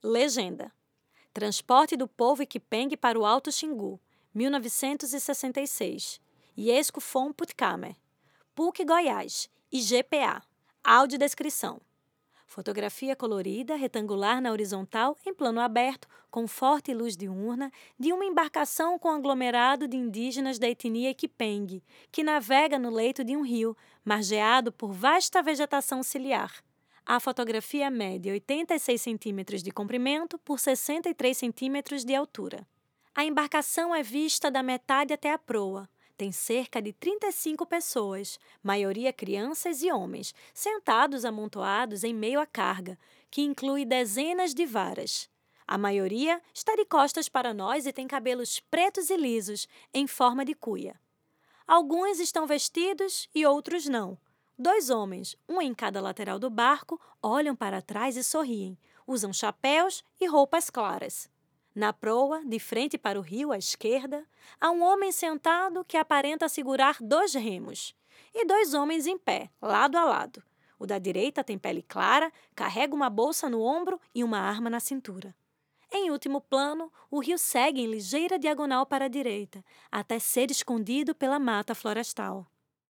Legenda: Transporte do povo Iquipeng para o Alto Xingu, 1966. Iesco Fon Puttkamer. PUC Goiás, IGPA. Audiodescrição: fotografia colorida, retangular na horizontal, em plano aberto, com forte luz diurna, de uma embarcação com aglomerado de indígenas da etnia Iquipeng, que navega no leito de um rio, margeado por vasta vegetação ciliar. A fotografia mede 86 centímetros de comprimento por 63 centímetros de altura. A embarcação é vista da metade até a proa. Tem cerca de 35 pessoas, maioria crianças e homens, sentados amontoados em meio à carga, que inclui dezenas de varas. A maioria está de costas para nós e tem cabelos pretos e lisos, em forma de cuia. Alguns estão vestidos e outros não. 2 homens, um em cada lateral do barco, olham para trás e sorriem. Usam chapéus e roupas claras. Na proa, de frente para o rio à esquerda, há um homem sentado que aparenta segurar 2 remos. E 2 homens em pé, lado a lado. O da direita tem pele clara, carrega uma bolsa no ombro e uma arma na cintura. Em último plano, o rio segue em ligeira diagonal para a direita, até ser escondido pela mata florestal.